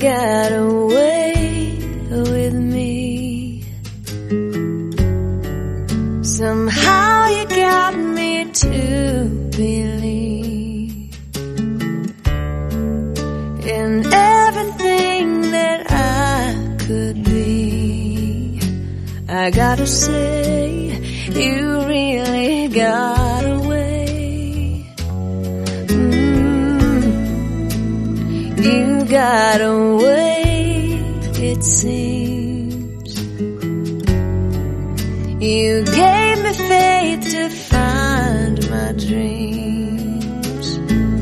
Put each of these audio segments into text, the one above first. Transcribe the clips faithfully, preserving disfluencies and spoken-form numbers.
got away with me. Somehow you got me to believe in everything that I could be. I gotta say, you really got away. Mm, you got away, it seems. You gave me faith to find my dreams.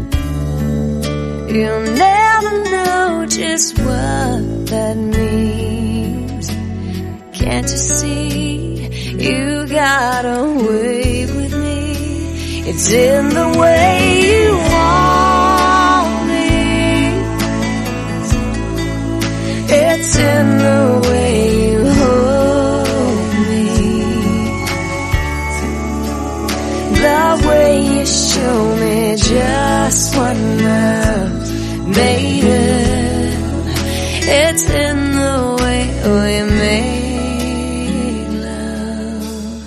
You'll never know just what that means. Can't you see, you got away with me. It's in the way you want me. It's in the way you hold me. The way you show me just what love's made of. It's in the way we make love.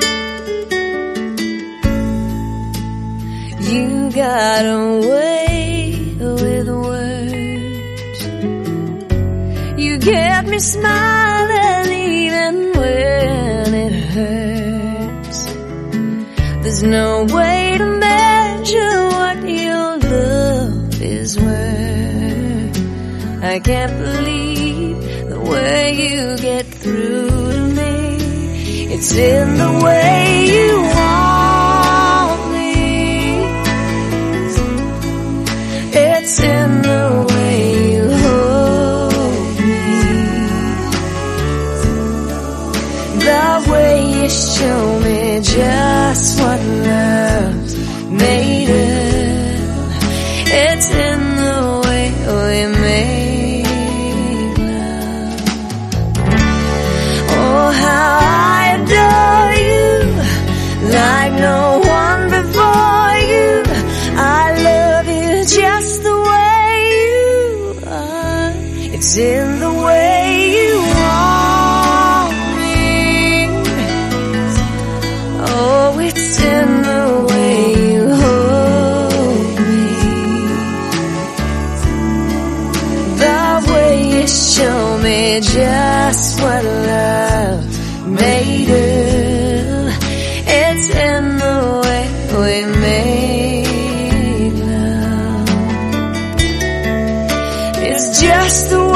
You got away with words. You get me smiling even when it hurts. There's no way to measure what your love is worth. I can't believe the way you get through to me. It's in the way you want me. It's in the way you hold me. The way you show me just what love's made of. It's in the way we make love. Oh, how I adore you, like no one before you. I love you just the way you are. It's in the way you want me. Oh, it's in the way you hold me. The way you show me just what love's made of. It's in the way we make love. It's just the